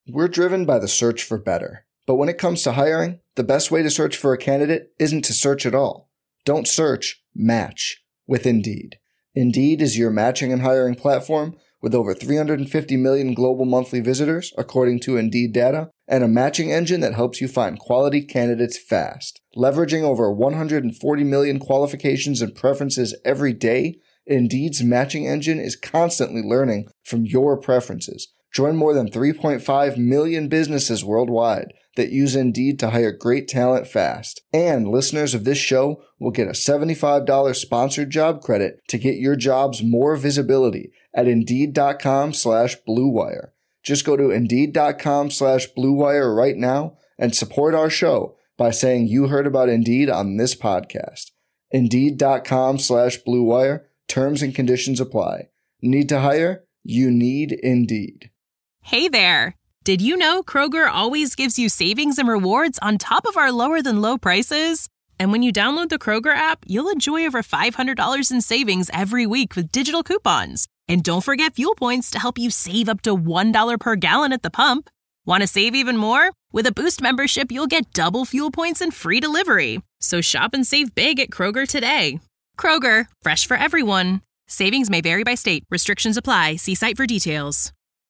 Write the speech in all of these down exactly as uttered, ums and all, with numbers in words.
We're driven by the search for better. But when it comes to hiring, the best way to search for a candidate isn't to search at all. Don't search, match with Indeed. Indeed is your matching and hiring platform with over three hundred fifty million global monthly visitors, according to Indeed data, and a matching engine that helps you find quality candidates fast. Leveraging over one hundred forty million qualifications and preferences every day, Indeed's matching engine is constantly learning from your preferences. Join more than three point five million businesses worldwide that use Indeed to hire great talent fast. And listeners of this show will get a seventy-five dollars sponsored job credit to get your jobs more visibility at Indeed.com slash Blue Wire. Just go to Indeed.com slash Blue Wire right now and support our show by saying you heard about Indeed on this podcast. Indeed.com slash Blue Wire. Terms and conditions apply. Need to hire? You need Indeed. Hey there! Did you know Kroger always gives you savings and rewards on top of our lower-than-low prices? And when you download the Kroger app, you'll enjoy over five hundred dollars in savings every week with digital coupons. And don't forget Fuel Points to help you save up to one dollar per gallon at the pump. Want to save even more? With a Boost membership, you'll get double Fuel Points and free delivery. So shop and save big at Kroger today. Kroger, fresh for everyone. Savings may vary by state. Restrictions apply. See site for details.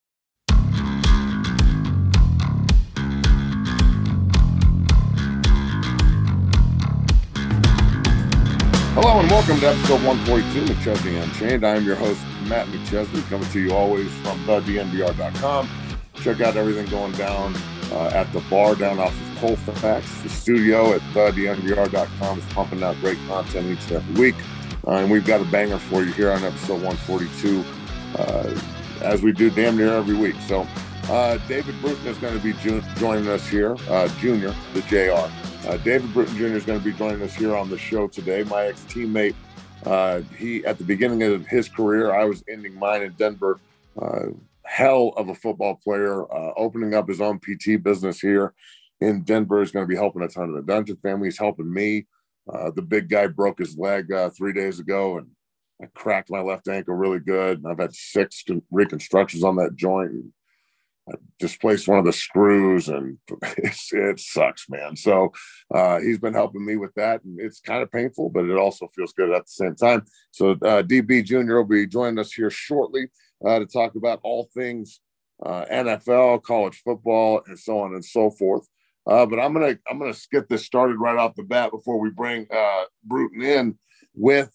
Hello and welcome to episode one forty-two of McChesney Unchained. I am your host, Matt McChesney, coming to you always from the D N V R dot com. Check out everything going down uh, at the bar down off of Colfax. The studio at the D N V R dot com is pumping out great content each and every week. Uh, and we've got a banger for you here on episode one forty-two, uh, as we do damn near every week. So uh, David Bruton is going to be ju- joining us here, uh, Junior, the J R. Uh, David Bruton Junior is going to be joining us here on the show today. My ex-teammate, uh, he at the beginning of his career, I was ending mine in Denver. Uh, hell of a football player, uh, opening up his own P T business here in Denver. Is going to be helping a ton of the Dungeon family. He's helping me. Uh, the big guy broke his leg uh, three days ago, and I cracked my left ankle really good. And I've had six reconstructions on that joint. And I displaced one of the screws, and it's, it sucks, man. So uh, he's been helping me with that, and it's kind of painful, but it also feels good at the same time. So uh, D B Junior will be joining us here shortly uh, to talk about all things uh, N F L, college football, and so on and so forth. Uh, but I'm gonna I'm gonna get this started right off the bat before we bring uh, Bruton in with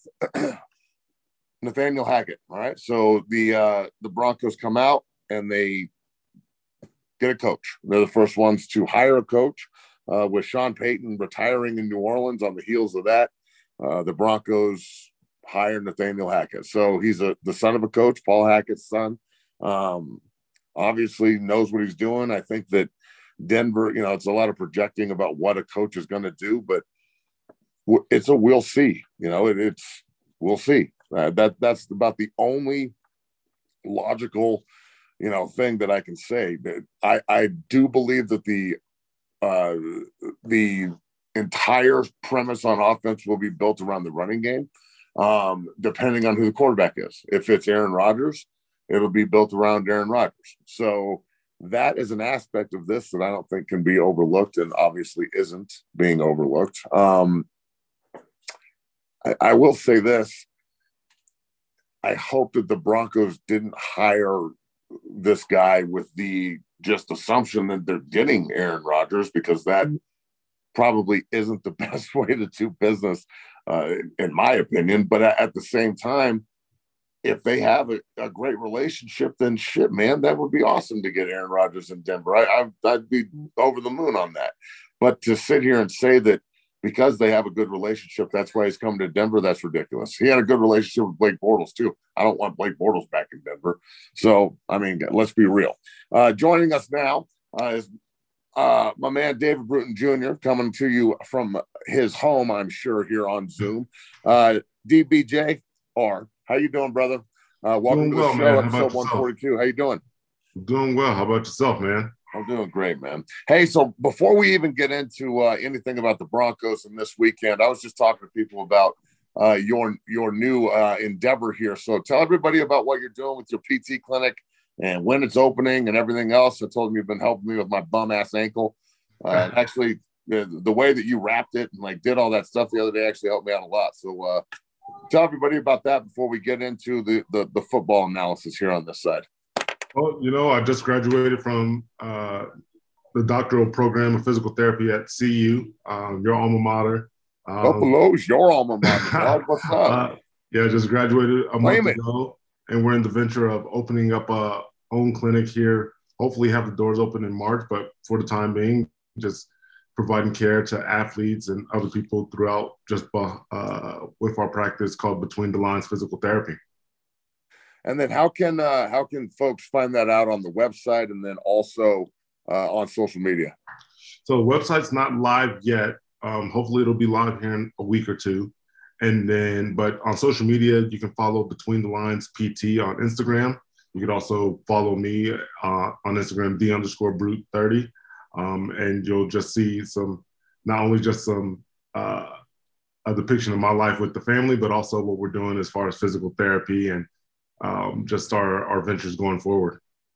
Nathaniel Hackett. All right, so the uh, the Broncos come out and they get a coach. They're the first ones to hire a coach, uh, with Sean Payton retiring in New Orleans. On the heels of that, uh, the Broncos hired Nathaniel Hackett. So he's a the son of a coach, Paul Hackett's son. Um, obviously knows what he's doing. I think that Denver, you know, it's a lot of projecting about what a coach is going to do, but it's a we'll see. You know, it, it's we'll see. Uh, that that's about the only logical, you know, thing that I can say. That I I do believe that the uh, the entire premise on offense will be built around the running game, um, depending on who the quarterback is. If it's Aaron Rodgers, it'll be built around Aaron Rodgers. So that is an aspect of this that I don't think can be overlooked, and obviously isn't being overlooked. Um, I, I will say this. I hope that the Broncos didn't hire this guy with the just assumption that they're getting Aaron Rodgers, because that probably isn't the best way to do business, uh, in my opinion. But at the same time, if they have a, a great relationship, then shit, man, that would be awesome to get Aaron Rodgers in Denver. I, I, I'd be over the moon on that. But to sit here and say that because they have a good relationship, that's why he's coming to Denver, that's ridiculous. He had a good relationship with Blake Bortles, too. I don't want Blake Bortles back in Denver. So, I mean, let's be real. Uh, joining us now uh, is uh, my man David Bruton Junior, coming to you from his home, I'm sure, here on Zoom. Uh, D B J R. How you doing, brother? Uh, welcome doing to the well, show, episode one forty-two. How you doing? I'm doing well. How about yourself, man? I'm doing great, man. Hey, so before we even get into uh, anything about the Broncos and this weekend, I was just talking to people about uh, your your new uh, endeavor here. So tell everybody about what you're doing with your P T clinic and when it's opening and everything else. I told him you've been helping me with my bum ass ankle. Uh, actually, the, the way that you wrapped it and like did all that stuff the other day actually helped me out a lot. So uh, tell everybody about that before we get into the, the the football analysis here on this side. Well, you know, I just graduated from uh, the doctoral program of physical therapy at C U, um, your alma mater. Um, Buffalo's your alma mater, dog. What's up? Uh, yeah, just graduated a month Claim it. ago, and we're in the venture of opening up a own clinic here. Hopefully have the doors open in March, but for the time being, just providing care to athletes and other people throughout just uh, with our practice called Between the Lines Physical Therapy. And then how can uh, how can folks find that out on the website and then also uh, on social media? So the website's not live yet. Um, hopefully it'll be live here in a week or two. And then, but on social media, you can follow Between the Lines P T on Instagram. You can also follow me uh, on Instagram, D underscore brute thirty. Um, and you'll just see some, not only just some uh, a depiction of my life with the family, but also what we're doing as far as physical therapy and um, just our, our ventures going forward.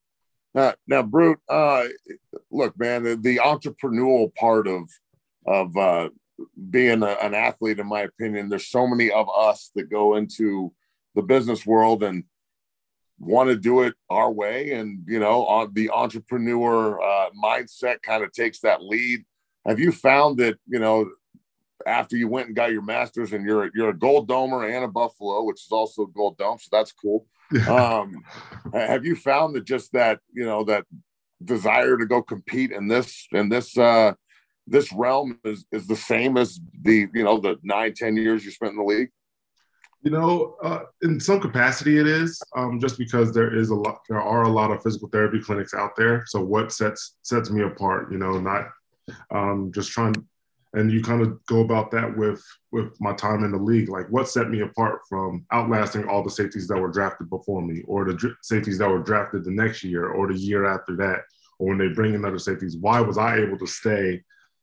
Uh, now, Brute, uh, look, man, the, the entrepreneurial part of of uh, being a, an athlete, in my opinion, there's so many of us that go into the business world and want to do it our way. And, you know, on the entrepreneur uh, mindset kind of takes that lead. Have you found that, you know, after you went and got your master's and you're, you're a gold domer and a Buffalo, which is also a gold dome. So that's cool. Um, have you found that just that, you know, that desire to go compete in this, in this, uh, this realm is, is the same as the, you know, the nine, ten years you spent in the league? You know, uh, in some capacity it is, um, just because there is a lot, there are a lot of physical therapy clinics out there. So what sets sets me apart, you know, not um, just trying, and you kind of go about that with with my time in the league. Like what set me apart from outlasting all the safeties that were drafted before me, or the dr- safeties that were drafted the next year or the year after that, or when they bring in other safeties, why was I able to stay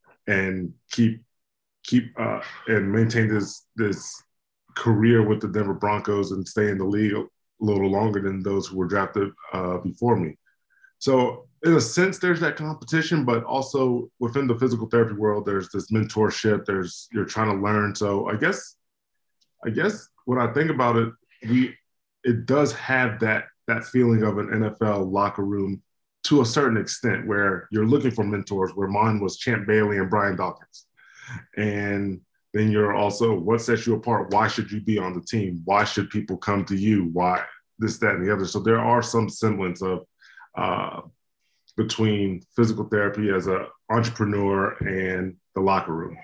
and keep keep uh, and maintain this this career with the Denver Broncos and stay in the league a little longer than those who were drafted uh, before me? So in a sense, there's that competition, but also within the physical therapy world, there's this mentorship. There's you're trying to learn. So I guess, I guess when I think about it, we it does have that that feeling of an N F L locker room to a certain extent, where you're looking for mentors. Where mine was Champ Bailey and Brian Dawkins, and then you're also, what sets you apart? Why should you be on the team? Why should people come to you? Why this, that, and the other? So there are some semblance of uh, between physical therapy as an entrepreneur and the locker room.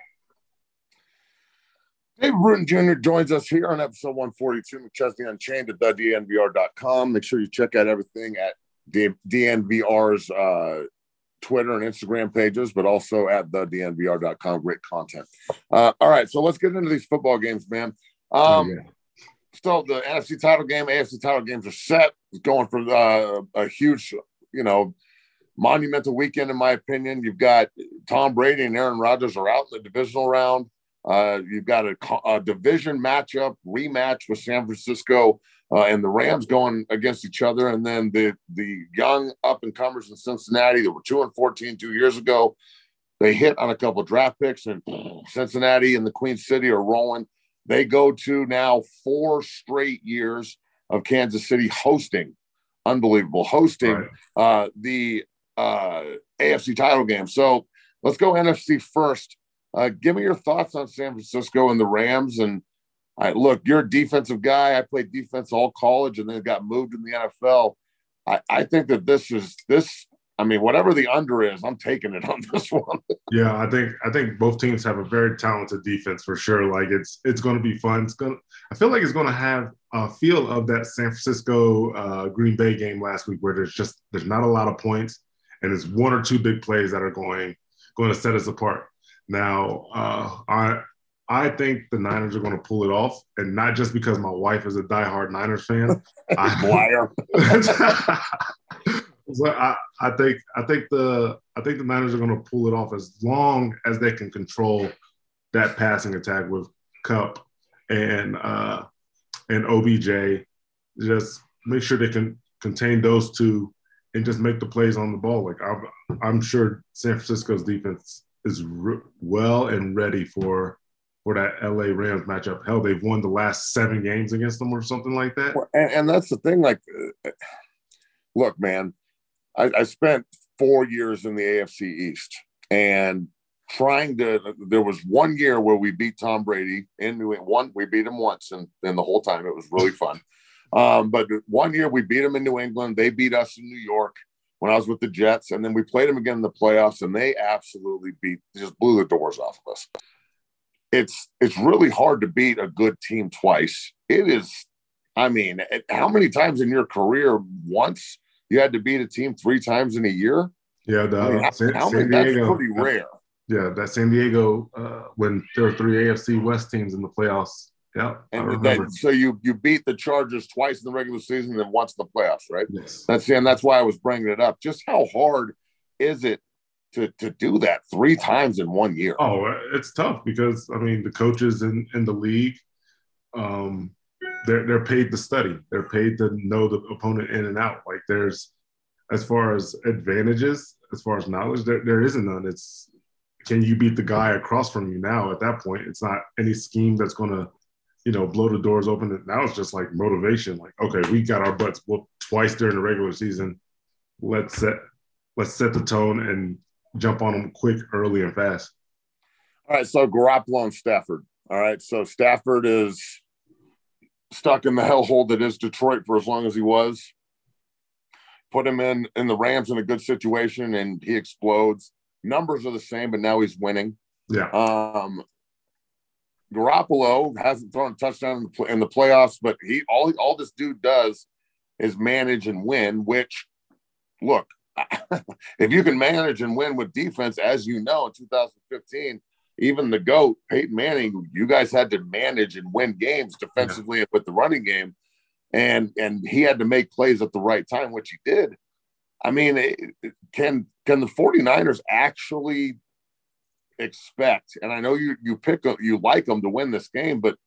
Dave Bruton Junior joins us here on episode one forty-two, McChesney Unchained at the D N V R dot com. Make sure you check out everything at D N V R's uh, Twitter and Instagram pages, but also at the D N V R dot com. Great content. Uh, all right, so let's get into these football games, man. Um, oh, yeah. So the N F C title game, A F C title games are set. It's going for uh, a huge, you know, monumental weekend, in my opinion. You've got Tom Brady and Aaron Rodgers are out in the divisional round. Uh, you've got a, a division matchup, rematch with San Francisco uh, and the Rams going against each other. And then the the young up-and-comers in Cincinnati that were two and fourteen two years ago, they hit on a couple of draft picks, and Cincinnati and the Queen City are rolling. They go to now four straight years of Kansas City hosting, unbelievable, hosting right. uh, the uh, A F C title game. So let's go N F C first. Uh, give me your thoughts on San Francisco and the Rams. And I look, you're a defensive guy. I played defense all college and then got moved in the N F L. I, I think that this is this. I mean, whatever the under is, I'm taking it on this one. Yeah, I think I think both teams have a very talented defense for sure. Like it's it's going to be fun. It's going. I feel like it's going to have a feel of that San Francisco uh, Green Bay game last week, where there's just there's not a lot of points, and it's one or two big plays that are going going to set us apart. Now, uh, I I think the Niners are going to pull it off, and not just because my wife is a diehard Niners fan. I, Liar. So I, I think I think the I think the Niners are going to pull it off as long as they can control that passing attack with Kupp and uh, and O B J. Just make sure they can contain those two and just make the plays on the ball. Like I'm, I'm sure San Francisco's defense is re- well and ready for for that L A Rams matchup. Hell, they've won the last seven games against them or something like that. Well, and, and that's the thing. Like, uh, look, man, I, I spent four years in the A F C East, and trying to. There was one year where we beat Tom Brady in New England. One, we beat him once, and, and the whole time it was really fun. Um, but one year we beat them in New England. They beat us in New York when I was with the Jets, and then we played them again in the playoffs, and they absolutely beat, just blew the doors off of us. It's it's really hard to beat a good team twice. It is, I mean, how many times in your career once you had to beat a team three times in a year? Yeah, the, I mean, how, San, how San many, Diego, that's pretty rare. Yeah, that San Diego, uh, when there were three A F C West teams in the playoffs. Yeah, and then, so you you beat the Chargers twice in the regular season and then once in the playoffs, right? Yes. That's and that's why I was bringing it up. Just how hard is it to to do that three times in one year? Oh, it's tough because I mean the coaches in, in the league, um, they're they're paid to study. They're paid to know the opponent in and out. Like there's, as far as advantages, as far as knowledge, there there isn't none. It's, can you beat the guy across from you now? At that point, it's not any scheme that's going to, you know, blow the doors open. Now it's just like motivation. Like, okay, we got our butts whooped twice during the regular season. Let's set let's set the tone and jump on them quick, early, and fast. All right, so Garoppolo and Stafford. All right, so Stafford is stuck in the hellhole that is Detroit for as long as he was. Put him in in the Rams in a good situation, and he explodes. Numbers are the same, but now he's winning. Yeah. Um, Garoppolo hasn't thrown a touchdown in the, in the playoffs, but he all all this dude does is manage and win. Which, look, if you can manage and win with defense, as you know, in two thousand fifteen, even the GOAT, Peyton Manning, you guys had to manage and win games defensively yeah. with the running game, and and he had to make plays at the right time, which he did. I mean, it, it, can can the 49ers actually expect, and I know you you pick you like them to win this game, but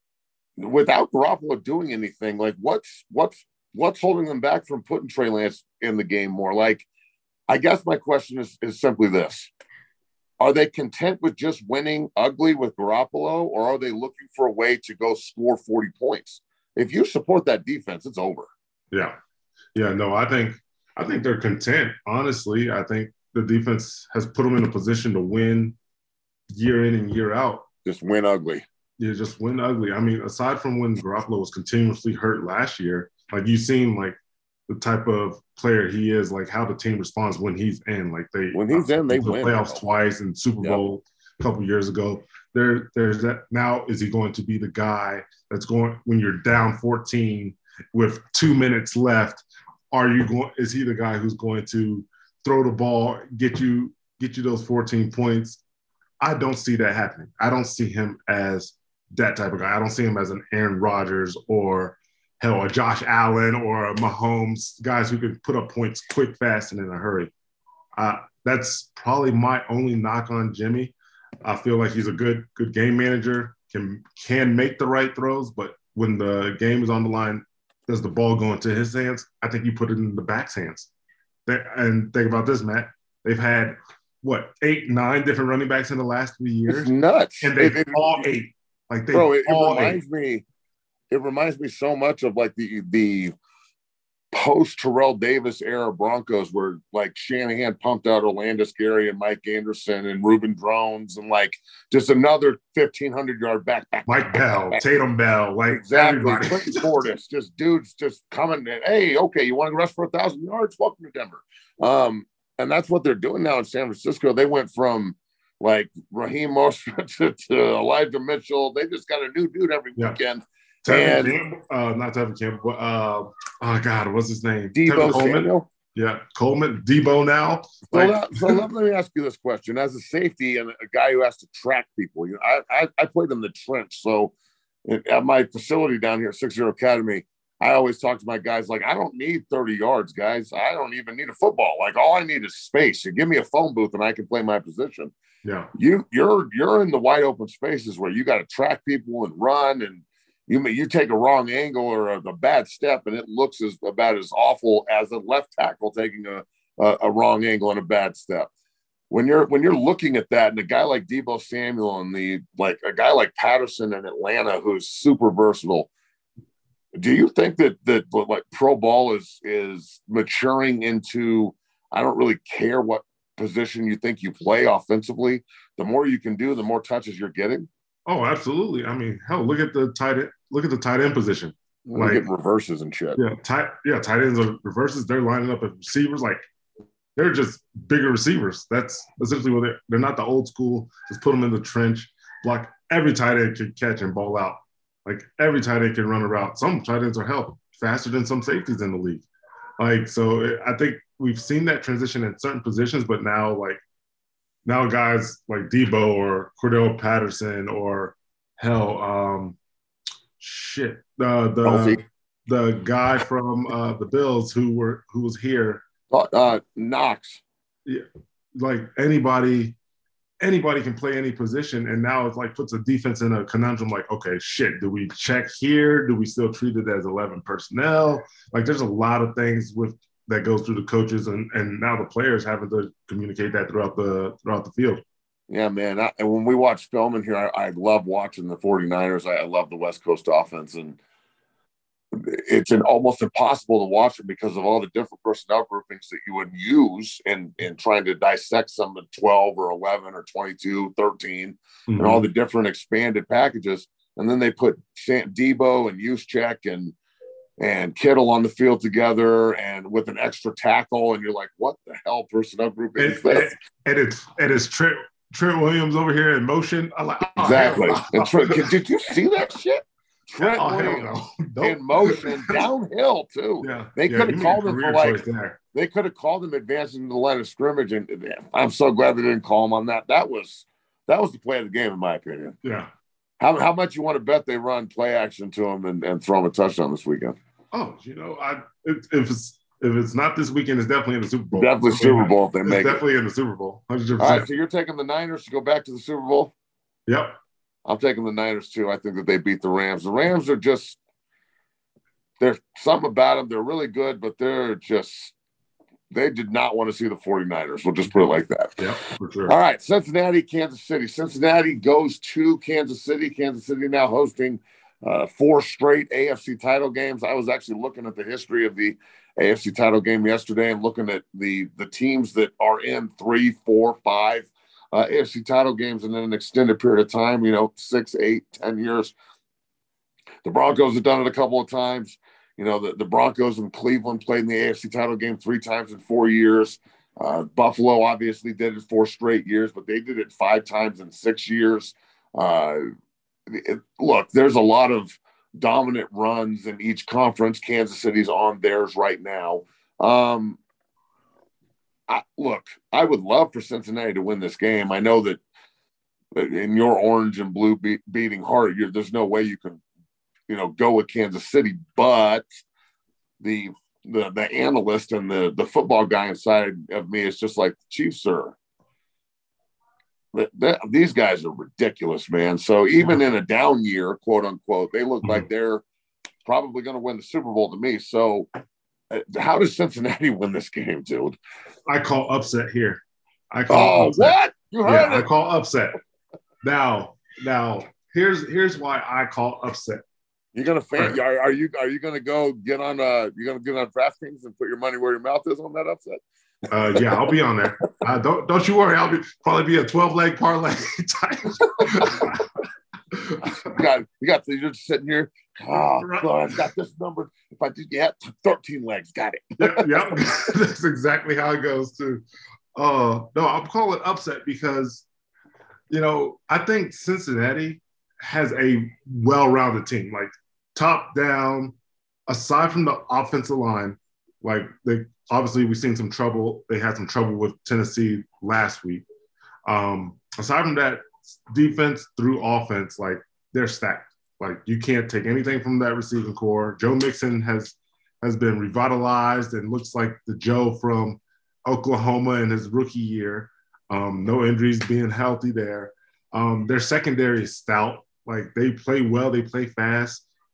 without Garoppolo doing anything, like what's what's what's holding them back from putting Trey Lance in the game more? Like, I guess my question is is simply this: are they content with just winning ugly with Garoppolo, or are they looking for a way to go score forty points? If you support that defense, it's over. Yeah, yeah, no, I think I think they're content. Honestly, I think the defense has put them in a position to win year in and year out. Just win ugly. Yeah, just win ugly. I mean, aside from when Garoppolo was continuously hurt last year, like you've seen like the type of player he is, like how the team responds when he's in. Like they when he's in, they the win. Playoffs bro. twice and Super yep. Bowl a couple years ago. There, there's that. Now, is he going to be the guy that's going when you're down fourteen with two minutes left? Are you going? Is he the guy who's going to throw the ball, get you get you those fourteen points? I don't see that happening. I don't see him as that type of guy. I don't see him as an Aaron Rodgers or hell, a Josh Allen or a Mahomes, guys who can put up points quick, fast, and in a hurry. Uh, that's probably my only knock on Jimmy. I feel like he's a good good game manager, can can make the right throws, but when the game is on the line, does the ball go into his hands? I think you put it in the back's hands. They, and think about this, Matt. They've had, what, eight, nine different running backs in the last three years? It's nuts. And they've it, all eight. Like they bro, it, it all reminds eight. me, it reminds me so much of like the the post Terrell Davis era Broncos, where like Shanahan pumped out Orlando Scary and Mike Anderson and Reuben Drones and like just another fifteen hundred yard back, back Mike Bell, back. Tatum Bell, like exactly. Clinton Portis, just dudes just coming in. Hey, okay, you want to rush for a thousand yards? Welcome to Denver. Um, and that's what they're doing now in San Francisco. They went from like Raheem Mostert to, to Elijah Mitchell. They just got a new dude every yeah. weekend. Tevin Campbell, uh, not Tevin Campbell, but uh, oh God, what's his name? Debo Samuel. Yeah, Coleman, Debo now. So, like, that, so let, let me ask you this question: as a safety and a guy who has to track people, you know, I I, I played in the trench, so at my facility down here, Six Zero Academy, I always talk to my guys like, I don't need thirty yards, guys. I don't even need a football. Like all I need is space. You give me a phone booth and I can play my position. Yeah, you you're you're in the wide open spaces where you got to track people and run and. You you take a wrong angle or a, a bad step, and it looks as about as awful as a left tackle taking a, a a wrong angle and a bad step. When you're when you're looking at that, and a guy like Deebo Samuel and the like a guy like Patterson in Atlanta who's super versatile, do you think that that like pro ball is is maturing into I don't really care what position you think you play offensively? The more you can do, the more touches you're getting. Oh, absolutely. I mean, hell, look at the tight end. Look at the tight end position. Like getting reverses and shit. Yeah, tight. Yeah, tight ends are reverses. They're lining up as receivers. Like they're just bigger receivers. That's essentially what they're. They're not the old school. Just put them in the trench, block. Every tight end can catch and ball out. Like every tight end can run a route. Some tight ends are hell faster than some safeties in the league. Like so, I think we've seen that transition in certain positions, but now like. Now guys like Deebo or Cordell Patterson or hell, um, shit, uh, the Healthy. the guy from uh, the Bills who were who was here, uh, Knox. Yeah, like anybody, anybody can play any position, and now it's like puts a defense in a conundrum. Like, okay, shit, do we check here? Do we still treat it as eleven personnel? Like, there's a lot of things with. That goes through the coaches and, and now the players having to communicate that throughout the throughout the field. Yeah, man. I, and when we watch film in here, I, I love watching the 49ers. I, I love the West Coast offense. And it's an, almost impossible to watch it because of all the different personnel groupings that you would use in, in trying to dissect some of twelve or eleven or twenty-two, thirteen, mm-hmm. and all the different expanded packages. And then they put Sam, Deebo and Juszczyk and and Kittle on the field together and with an extra tackle. And you're like, what the hell personnel group is and, this? And it's, and it's Trent, Trent Williams over here in motion. I'm like, oh, exactly. And Trent, did you see that shit? Trent oh, Williams no. in motion downhill too. Yeah. They yeah, could have called him for like, there. they could have called him advancing to the line of scrimmage. And I'm so glad they didn't call him on that. That was, that was the play of the game, in my opinion. Yeah. How, how much you want to bet they run play action to him and, and throw him a touchdown this weekend? Oh, you know, I if, if it's if it's not this weekend, it's definitely in the Super Bowl. Definitely Super Bowl if they it's make definitely it. in the Super Bowl. one hundred percent. All right, so you're taking the Niners to go back to the Super Bowl? Yep. I'm taking the Niners too. I think that they beat the Rams. The Rams are just there's something about them. They're really good, but they're just they did not want to see the 49ers. We'll just put it like that. Yeah, for sure. All right, Cincinnati, Kansas City. Cincinnati goes to Kansas City. Kansas City now hosting Uh, four straight A F C title games. I was actually looking at the history of the A F C title game yesterday and looking at the the teams that are in three, four, five uh, A F C title games in an extended period of time, you know, six, eight, ten years. The Broncos have done it a couple of times. You know, the, the Broncos in Cleveland played in the A F C title game three times in four years. Uh, Buffalo obviously did it four straight years, but they did it five times in six years. Uh, It, look, there's a lot of dominant runs in each conference. Kansas City's on theirs right now. Um, I, look, I would love for Cincinnati to win this game. I know that in your orange and blue be- beating heart, you're, there's no way you can, you know, go with Kansas City. But the the the analyst and the the football guy inside of me is just like, Chiefs are. These guys are ridiculous, man. So even in a down year, quote unquote, they look like they're probably going to win the Super Bowl to me. So uh, how does Cincinnati win this game, dude? I call upset here. I call oh, upset. what? You heard yeah, it. I call upset. Now, now here's here's why I call upset. You're gonna fan, right. are, are you are you gonna go get on uh you're gonna get on DraftKings and put your money where your mouth is on that upset? Uh, yeah, I'll be on there. Uh, don't don't you worry. I'll be probably be a twelve leg parlay type. you got you got you're just sitting here. Oh God, I've got this number. If I did, yeah, thirteen legs, got it. yeah, yeah. That's exactly how it goes too. Uh, no, I'll call it upset because you know I think Cincinnati has a well-rounded team, like top down. Aside from the offensive line, like they. Obviously, we've seen some trouble. They had some trouble with Tennessee last week. Um, aside from that, defense through offense, like they're stacked. Like you can't take anything from that receiving core. Joe Mixon has has been revitalized and looks like the Joe from Oklahoma in his rookie year. Um, no injuries, being healthy there. Um, their secondary is stout. Like they play well, they play fast.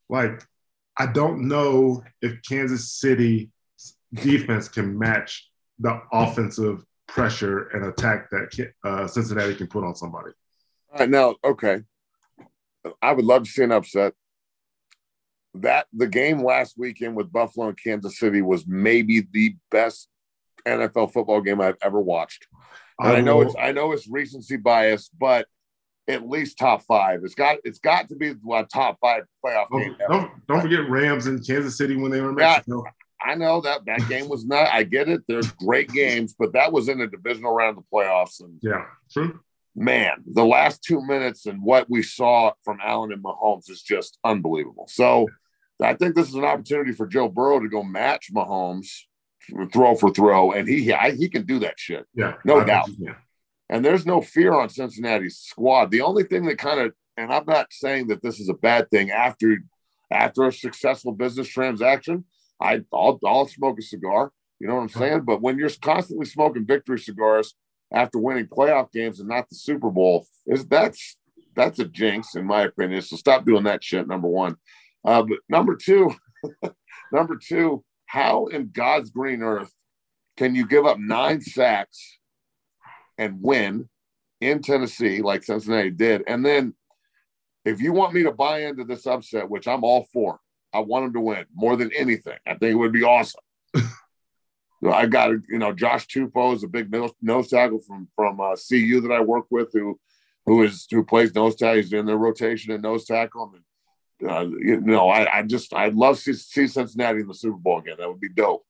Like, I don't know if Kansas City defense can match the offensive pressure and attack that uh, Cincinnati can put on somebody. All right, now, okay. I would love to see an upset. That the game last weekend with Buffalo and Kansas City was maybe the best N F L football game I've ever watched. And I, I know it's I know it's recency bias, but at least top five. It's got it's got to be a top five playoff don't, game. Don't, don't forget Rams in Kansas City when they were in Mexico. Yeah, I know that that game was not. I get it. There's great games, but that was in the divisional round of the playoffs. And yeah, true. Man, the last two minutes and what we saw from Allen and Mahomes is just unbelievable. So I think this is an opportunity for Joe Burrow to go match Mahomes throw for throw, and he I, he can do that shit. Yeah, no I doubt. And there's no fear on Cincinnati's squad. The only thing that kind of, and I'm not saying that this is a bad thing after after a successful business transaction, I I'll, I'll smoke a cigar. You know what I'm saying? But when you're constantly smoking victory cigars after winning playoff games and not the Super Bowl, is that's that's a jinx in my opinion. So stop doing that shit. Number one, uh, but number two, number two, how in God's green earth can you give up nine sacks and win in Tennessee like Cincinnati did? And then if you want me to buy into this upset, which I'm all for, I want them to win more than anything. I think it would be awesome. I got, you know, Josh Tupou is a big nose, nose tackle from from uh, C U that I work with, who who is who plays nose tackle. He's in their rotation at nose tackle. And, uh, you know, I, I just I'd love to see, see Cincinnati in the Super Bowl again. That would be dope.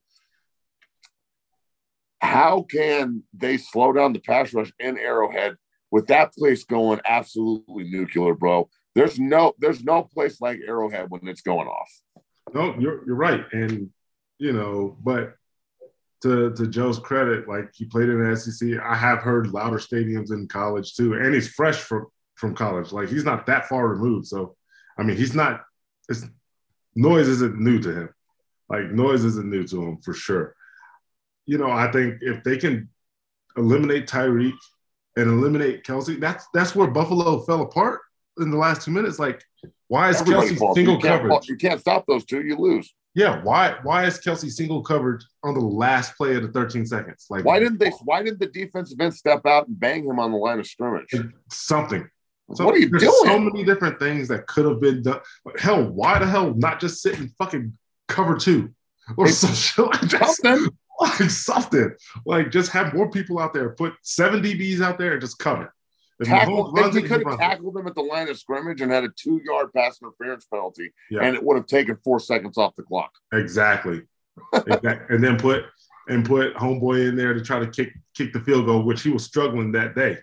How can they slow down the pass rush in Arrowhead with that place going absolutely nuclear, bro? There's no there's no place like Arrowhead when it's going off. No, you're you're right, and you know, but. To, to Joe's credit, like he played in the S E C. I have heard louder stadiums in college too, and he's fresh from, from college. Like he's not that far removed. So, I mean, he's not. It's noise isn't new to him. Like noise isn't new to him for sure. You know, I think if they can eliminate Tyreek and eliminate Kelce, that's that's where Buffalo fell apart in the last two minutes. Like, why is Everybody Kelce falls. single you can't, coverage? You can't stop those two. You lose. Yeah, why why is Kelce single coverage on the last play of the thirteen seconds? Like why didn't they why did the defensive end step out and bang him on the line of scrimmage? Something. So, what are you there's doing? So many different things that could have been done. Hell, why the hell not just sit in fucking cover two or some shit like that? Something. Like something. Like just have more people out there. Put seven D Bs out there and just cover. If Tackle, they could have tackled them at the line of scrimmage and had a two-yard pass interference penalty, yeah. and it would have taken four seconds off the clock. Exactly. exactly. And then put and put homeboy in there to try to kick kick the field goal, which he was struggling that day.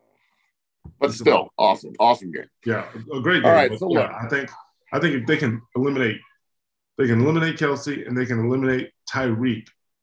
But still, about, awesome, awesome game. Yeah, a great game. All right, but, so yeah, I think I think if they can eliminate, they can eliminate Kelce and they can eliminate Tyreek.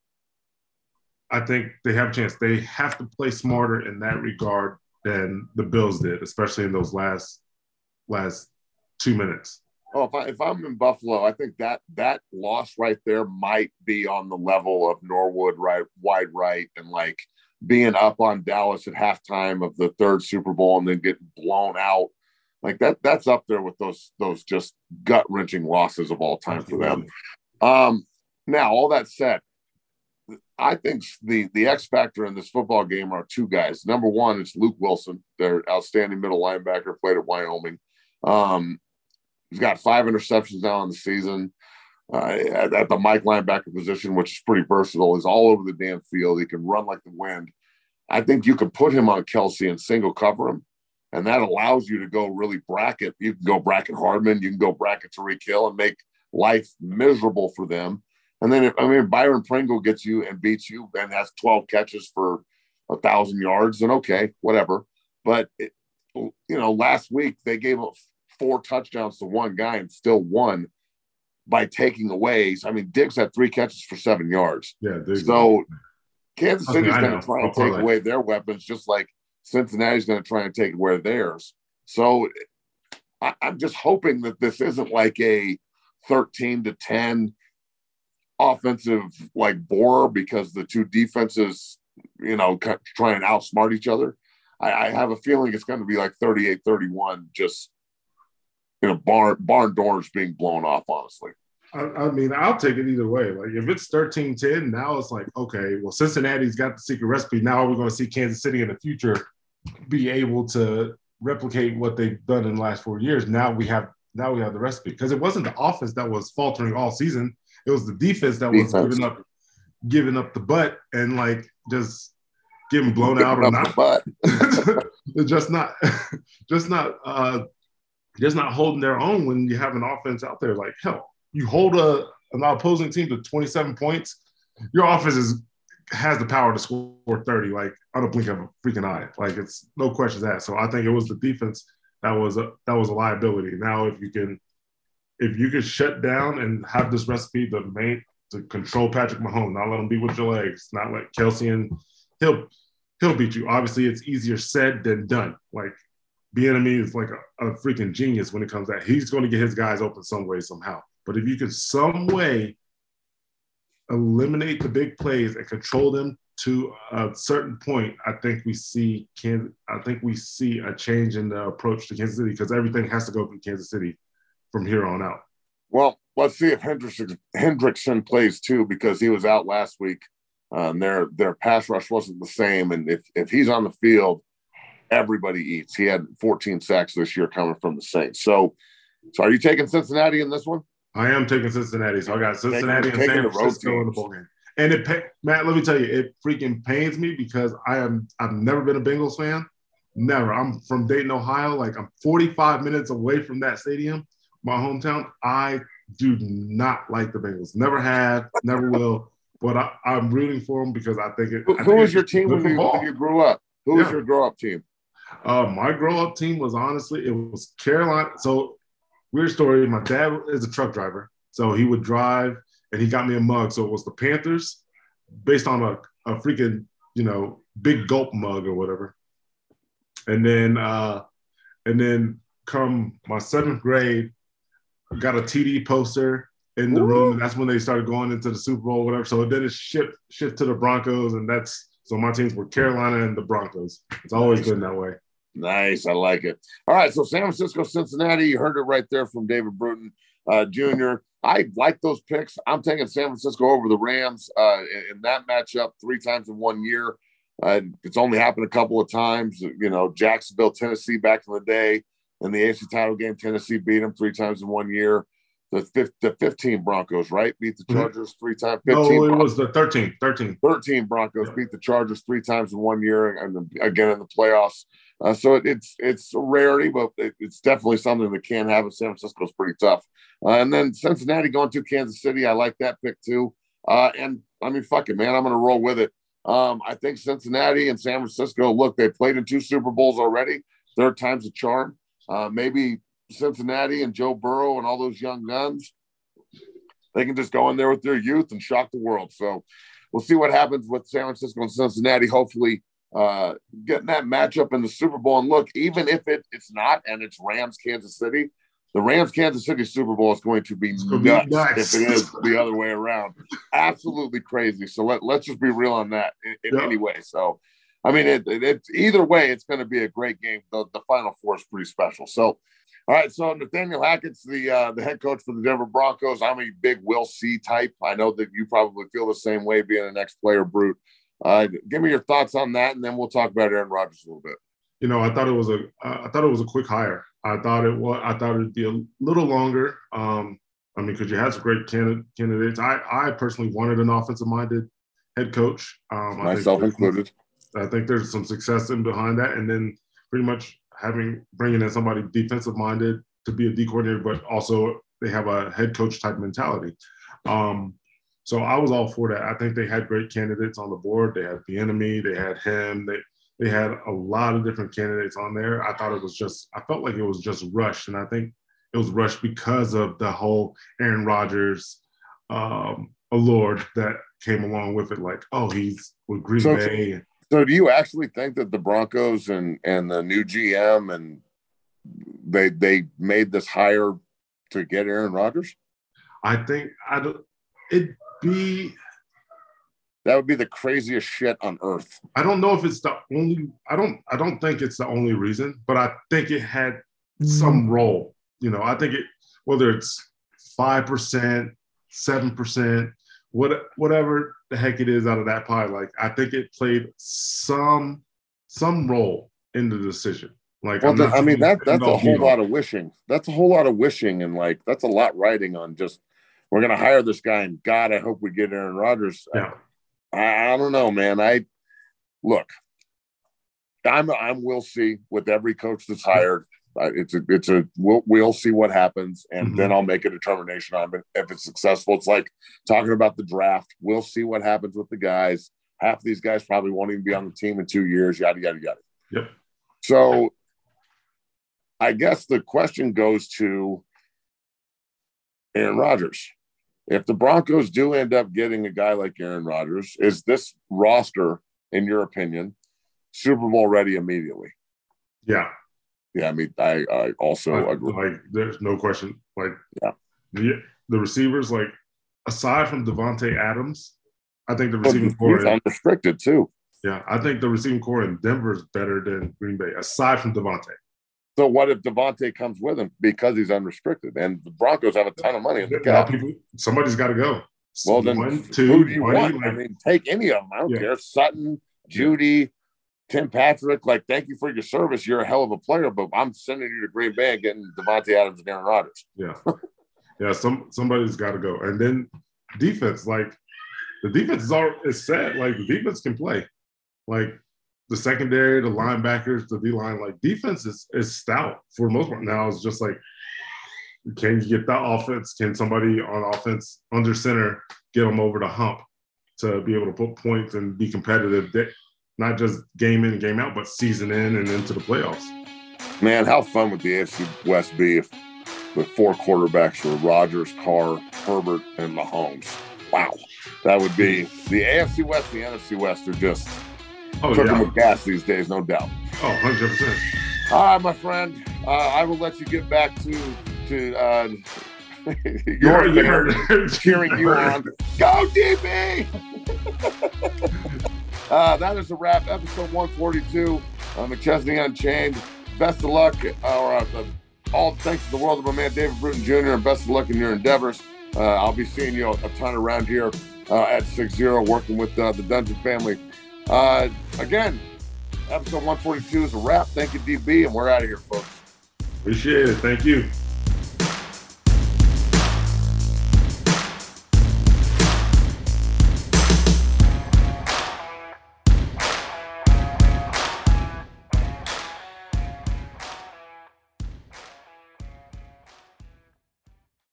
I think they have a chance. They have to play smarter in that regard than the Bills did, especially in those last last two minutes. Oh, if, I, if I'm in Buffalo, I think that that loss right there might be on the level of Norwood right, wide right, and like being up on Dallas at halftime of the third Super Bowl and then getting blown out. Like that, that's up there with those those just gut wrenching losses of all time for them. Um, now, all that said, I think the the X factor in this football game are two guys. Number one, it's Luke Wilson, their outstanding middle linebacker, played at Wyoming. Um, he's got five interceptions now in the season uh, at, at the Mike linebacker position, which is pretty versatile. He's all over the damn field. He can run like the wind. I think you could put him on Kelce and single cover him, and that allows you to go really bracket. You can go bracket Hardman, you can go bracket Tyreek Hill and make life miserable for them. And then, if I mean, Byron Pringle gets you and beats you and has twelve catches for a thousand yards, then okay, whatever. But, it, you know, last week they gave up four touchdowns to one guy and still won by taking away. I mean, Diggs had three catches for seven yards. Yeah. So Kansas City's okay, going to try and take like. away their weapons, just like Cincinnati's going to try and take away theirs. So I, I'm just hoping that this isn't like a thirteen to ten offensive like bore because the two defenses, you know, try and outsmart each other. I, I have a feeling it's going to be like thirty-eight thirty-one, just in a barn barn doors being blown off, honestly. I, I mean, I'll take it either way. Like if it's thirteen ten, now it's like, okay, well, Cincinnati's got the secret recipe. Now we're going to see Kansas City in the future be able to replicate what they've done in the last four years. Now we have now we have the recipe, because it wasn't the offense that was faltering all season. It was the defense that defense. was giving up giving up the butt and like just getting blown out or not. Butt. just not just not uh, just not holding their own when you have an offense out there. Like hell, you hold a an opposing team to twenty-seven points, your offense is has the power to score thirty, like on a blink of a freaking eye. Like it's no questions asked. So I think it was the defense that was a that was a liability. Now if you can if you can shut down and have this recipe to main to control Patrick Mahomes, not let him be with your legs, not let Kelsey, and he'll he'll beat you. Obviously it's easier said than done. Like Bieniemy is like a, a freaking genius when it comes to that. He's going to get his guys open some way, somehow. But if you can some way eliminate the big plays and control them to a certain point, I think we see Kansas, I think we see a change in the approach to Kansas City, because everything has to go through Kansas City from here on out. Well, let's see if Hendrickson, Hendrickson plays too, because he was out last week. Um, their their pass rush wasn't the same, and if if he's on the field, everybody eats. He had fourteen sacks this year coming from the Saints. So, so are you taking Cincinnati in this one? I am taking Cincinnati. So I got Cincinnati taking, and San Francisco in the bowl game. And it, Matt, let me tell you, it freaking pains me because I am I've never been a Bengals fan. Never. I'm from Dayton, Ohio. Like I'm forty-five minutes away from that stadium, my hometown. I do not like the Bengals. Never have, never will. But I, I'm rooting for them because I think it. Who, I who think was your team when you, when you grew up? Who yeah. was your grow up team? Uh, my grow up team was honestly, it was Carolina. So weird story. My dad is a truck driver, so he would drive, and he got me a mug. So it was the Panthers, based on a, a freaking, you know, big gulp mug or whatever. And then, uh, and then come my seventh grade, I got a T D poster in the Ooh. room. And that's when they started going into the Super Bowl, or whatever. So then it shipped shipped to the Broncos, and that's so my teams were Carolina and the Broncos. It's always nice. been that way. Nice. I like it. All right. So San Francisco, Cincinnati, you heard it right there from David Bruton uh, Junior I like those picks. I'm taking San Francisco over the Rams uh, in, in that matchup three times in one year. Uh, it's only happened a couple of times. You know, Jacksonville, Tennessee back in the day. In the A F C title game, Tennessee beat them three times in one year. The, fifth, the fifteen Broncos, right? Beat the Chargers mm-hmm. three times. fifteen no, it was the thirteen. thirteen. thirteen Broncos yeah. beat the Chargers three times in one year, and again in the playoffs. Uh, so it, it's it's a rarity, but it, it's definitely something that can happen. San Francisco's pretty tough. Uh, and then Cincinnati going to Kansas City. I like that pick too. Uh, and, I mean, fuck it, man. I'm going to roll with it. Um, I think Cincinnati and San Francisco, look, they played in two Super Bowls already. Third time's a charm. Uh, maybe Cincinnati and Joe Burrow and all those young guns, they can just go in there with their youth and shock the world. So we'll see what happens with San Francisco and Cincinnati, hopefully uh, getting that matchup in the Super Bowl. And look, even if it, it's not and it's Rams, Kansas City, the Rams, Kansas City Super Bowl is going to be nuts, be nuts if it is the other way around. Absolutely crazy. So let, let's just be real on that in, in yeah. any way. So, I mean, it, it, it's either way, it's going to be a great game. The, the Final Four is pretty special. So, all right. So Nathaniel Hackett's the uh, the head coach for the Denver Broncos. I'm a big Will C type. I know that you probably feel the same way, being an ex-player, Brute. Uh, give me your thoughts on that, and then we'll talk about Aaron Rodgers a little bit. You know, I thought it was a I thought it was a quick hire. I thought it was I thought it'd be a little longer. Um, I mean, because you had some great candidate, candidates. I I personally wanted an offensive-minded head coach. Um, Myself I included. I think there's some success in behind that, and then pretty much having bringing in somebody defensive minded to be a D coordinator, but also they have a head coach type mentality. Um, so I was all for that. I think they had great candidates on the board. They had Bieniemy, they had him, they they had a lot of different candidates on there. I thought it was just, I felt like it was just rushed, and I think it was rushed because of the whole Aaron Rodgers um, allure that came along with it. Like, oh, he's with Green so, Bay. So do you actually think that the Broncos and, and the new G M and they they made this hire to get Aaron Rodgers? I think I don't. It'd be that would be the craziest shit on earth. I don't know if it's the only. I don't. I don't think it's the only reason, but I think it had some role. you know, I think it, whether it's five percent, seven percent, what, whatever the heck it is out of that pie, like, I think it played some, some role in the decision. Like, well, the, I mean, that that's a whole lot of wishing. That's a whole lot of wishing. And like, that's a lot riding on just, we're going to hire this guy and God, I hope we get Aaron Rodgers. Yeah. I, I don't know, man. I look, I'm, I'm, we'll see with every coach that's hired. Uh, it's a, it's a, we'll, we'll see what happens. And mm-hmm. then I'll make a determination on it. If it's successful, it's like talking about the draft. We'll see what happens with the guys. Half of these guys probably won't even be on the team in two years, yada, yada, yada. Yep. So I guess the question goes to Aaron Rodgers. If the Broncos do end up getting a guy like Aaron Rodgers, is this roster, in your opinion, Super Bowl ready immediately? Yeah. Yeah, I mean, I, I also like, agree. Like, there's no question. Like, yeah. the, the receivers, like, aside from Devontae Adams, I think the But receiving he's core unrestricted too. Yeah, I think the receiving core in Denver is better than Green Bay, aside from Devontae. So what if Devontae comes with him because he's unrestricted, and the Broncos have a ton of money in the Now cap? people, somebody's got to go. Well, then one, two, who do you one, want? like, I mean, take any of them. I don't yeah. care. Sutton, Judy, Tim Patrick. Like, thank you for your service. You're a hell of a player, but I'm sending you to Green Bay and getting Devontae Adams and Aaron Rodgers. Yeah, yeah. Some somebody's got to go, and then defense. Like, the defense is all is set. Like, the defense can play. Like, the secondary, the linebackers, the D-line, like, defense is, is stout for the most part. Now it's just like, can you get that offense? Can somebody on offense under center get them over the hump to be able to put points and be competitive, not just game in, game out, but season in and into the playoffs? Man, how fun would the A F C West be if with four quarterbacks were Rodgers, Carr, Herbert, and Mahomes? Wow. That would be the A F C West, the N F C West are just oh, cooking yeah. with gas these days, no doubt. Oh, one hundred percent. All right, my friend. Uh, I will let you get back to to uh, your yeah, cheering you on. Go D B! uh, that is a wrap. Episode one forty-two. Uh, McChesney Unchained. Best of luck. Uh, or, uh, all thanks to the world of my man David Bruton Junior And best of luck in your endeavors. Uh, I'll be seeing you a, a ton around here uh, at six zero, working with uh, the Dungeon family. Uh, again, episode one forty-two is a wrap. Thank you, D B, and we're out of here, folks. Appreciate it. Thank you.